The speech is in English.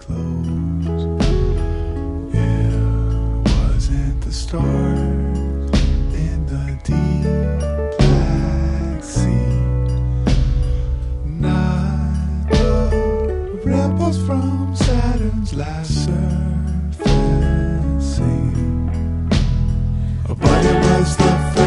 close. It wasn't the stars in the deep black sea, not the ripples from Saturn's last surfacing, but it was the